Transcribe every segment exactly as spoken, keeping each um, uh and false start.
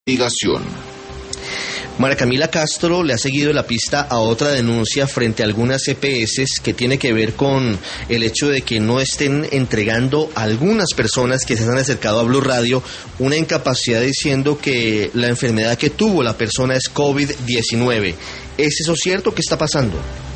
Investigación. María Camila Castro le ha seguido la pista a otra denuncia frente a algunas E P S que tiene que ver con el hecho de que no estén entregando a algunas personas que se han acercado a Blue Radio una incapacidad diciendo que la enfermedad que tuvo la persona es COVID diecinueve. ¿Es eso cierto? ¿Qué está pasando?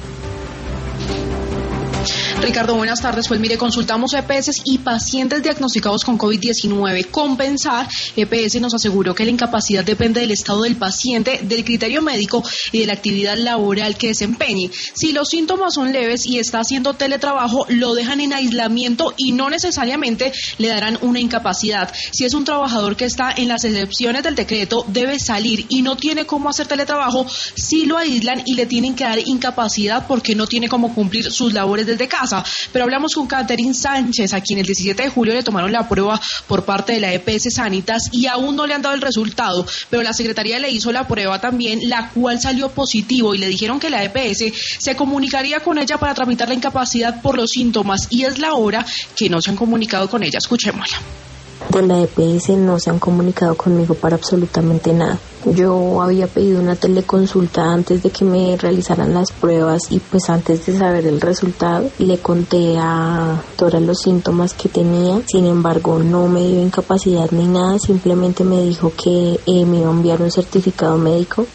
Ricardo, buenas tardes. Pues mire, consultamos E P S y pacientes diagnosticados con COVID diecinueve. Compensar, E P S nos aseguró que la incapacidad depende del estado del paciente, del criterio médico y de la actividad laboral que desempeñe. Si los síntomas son leves y está haciendo teletrabajo, lo dejan en aislamiento y no necesariamente le darán una incapacidad. Si es un trabajador que está en las excepciones del decreto, debe salir y no tiene cómo hacer teletrabajo, sí lo aíslan y le tienen que dar incapacidad porque no tiene cómo cumplir sus labores desde casa. Pero hablamos con Catherine Sánchez, a quien el diecisiete de julio le tomaron la prueba por parte de la E P S Sanitas y aún no le han dado el resultado, pero la Secretaría le hizo la prueba también, la cual salió positivo y le dijeron que la E P S se comunicaría con ella para tramitar la incapacidad por los síntomas y es la hora que no se han comunicado con ella. Escuchémosla. De la E P S no se han comunicado conmigo para absolutamente nada. Yo había pedido una teleconsulta antes de que me realizaran las pruebas y pues antes de saber el resultado le conté a todos los síntomas que tenía. Sin embargo, no me dio incapacidad ni nada, simplemente me dijo que eh, me iba a enviar un certificado médico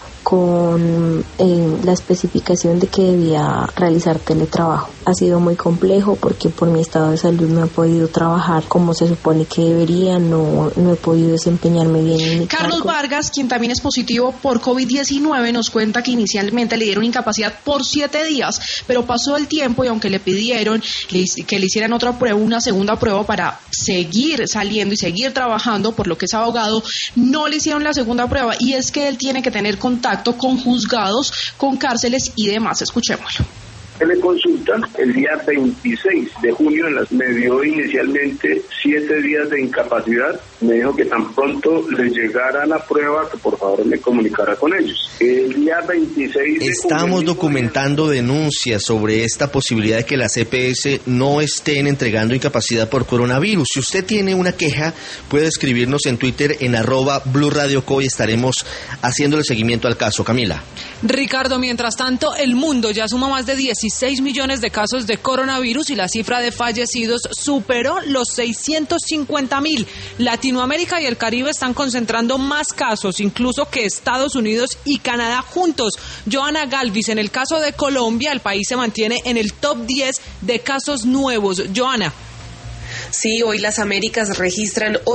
con eh, la especificación de que debía realizar teletrabajo. Ha sido muy complejo porque por mi estado de salud no he podido trabajar como se supone que debería, no, no he podido desempeñarme bien en mi Carlos cargo. Vargas, quien también es positivo por COVID diecinueve, nos cuenta que inicialmente le dieron incapacidad por siete días, pero pasó el tiempo y aunque le pidieron que le hicieran otra prueba, una segunda prueba para seguir saliendo y seguir trabajando, por lo que es abogado, no le hicieron la segunda prueba y es que él tiene que tener contacto con juzgados, con cárceles y demás. Escuchémoslo. Teleconsulta el día veintiséis de junio me dio inicialmente siete días de incapacidad. Me dijo que tan pronto le llegara la prueba que por favor me comunicara con ellos. El día veintiséis de Estamos junio, documentando denuncias sobre esta posibilidad de que las E P S no estén entregando incapacidad por coronavirus. Si usted tiene una queja, puede escribirnos en Twitter en arroba Blue Radio Co y estaremos haciéndole seguimiento al caso. Camila. Ricardo, mientras tanto, el mundo ya suma más de dieciséis millones de casos de coronavirus y la cifra de fallecidos superó los seiscientos cincuenta mil. Latinoamérica y el Caribe están concentrando más casos, incluso que Estados Unidos y Canadá juntos. Joana Galvis, en el caso de Colombia, el país se mantiene en el top diez de casos nuevos. Joana. Sí, hoy las Américas registran